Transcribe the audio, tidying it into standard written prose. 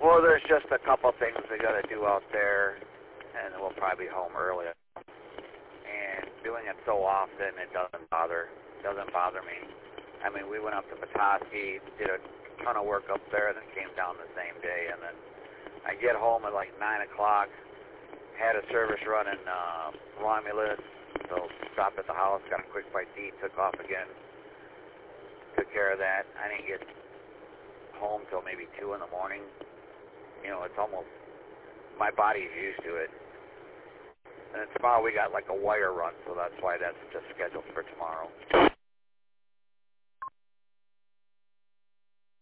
Well, there's just a couple things we got to do out there, and we'll probably be home early. And doing it so often, it doesn't bother me. I mean, we went up to Petoskey, did a ton of work up there, and then came down the same day. And then I get home at like 9 o'clock, had a service run in Romulus, so stopped at the house, got a quick bite to eat, took off again, took care of that. I didn't get home till maybe 2 in the morning. You know, it's almost, my body's used to it. And then tomorrow we got like a wire run, so that's why that's just scheduled for tomorrow.